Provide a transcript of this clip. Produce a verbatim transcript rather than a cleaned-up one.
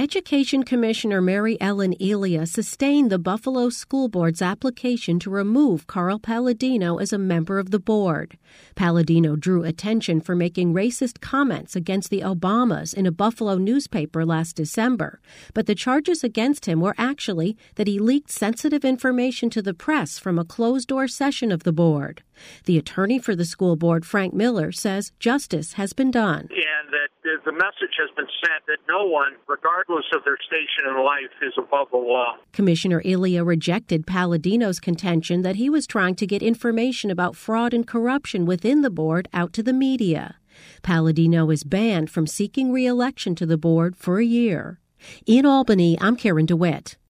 Education Commissioner Mary Ellen Elia sustained the Buffalo School Board's application to remove Carl Palladino as a member of the board. Palladino drew attention for making racist comments against the Obamas in a Buffalo newspaper last December, but the charges against him were actually that he leaked sensitive information to the press from a closed-door session of the board. The attorney for the school board, Frank Miller, says justice has been done. And that the message has been sent that no one, regardless of their station in life, is above the law. Commissioner Elia rejected Palladino's contention that he was trying to get information about fraud and corruption within the board out to the media. Palladino is banned from seeking re-election to the board for a year. In Albany, I'm Karen DeWitt.